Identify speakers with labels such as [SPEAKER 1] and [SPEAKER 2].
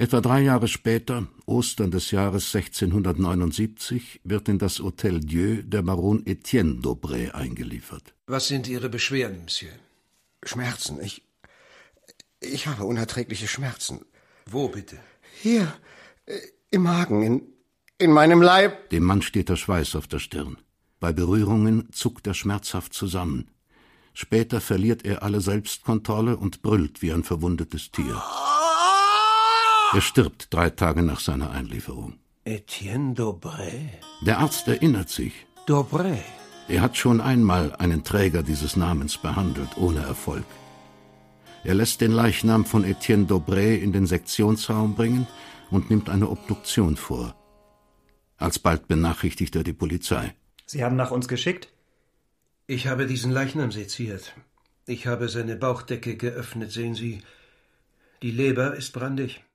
[SPEAKER 1] Etwa 3 Jahre später, Ostern des Jahres 1679, wird in das Hôtel Dieu der Baron Etienne d'Aubray eingeliefert.
[SPEAKER 2] Was sind Ihre Beschwerden, Monsieur?
[SPEAKER 3] Schmerzen. Ich habe unerträgliche Schmerzen.
[SPEAKER 2] Wo bitte?
[SPEAKER 3] Hier, im Magen, in meinem Leib.
[SPEAKER 1] Dem Mann steht der Schweiß auf der Stirn. Bei Berührungen zuckt er schmerzhaft zusammen. Später verliert er alle Selbstkontrolle und brüllt wie ein verwundetes Tier. Er stirbt 3 Tage nach seiner Einlieferung.
[SPEAKER 2] Etienne d'Aubray?
[SPEAKER 1] Der Arzt erinnert sich.
[SPEAKER 2] D'Aubray?
[SPEAKER 1] Er hat schon einmal einen Träger dieses Namens behandelt, ohne Erfolg. Er lässt den Leichnam von Etienne d'Aubray in den Sektionsraum bringen und nimmt eine Obduktion vor. Alsbald benachrichtigt er die Polizei.
[SPEAKER 4] Sie haben nach uns geschickt?
[SPEAKER 2] Ich habe diesen Leichnam seziert. Ich habe seine Bauchdecke geöffnet, sehen Sie. Die Leber ist brandig.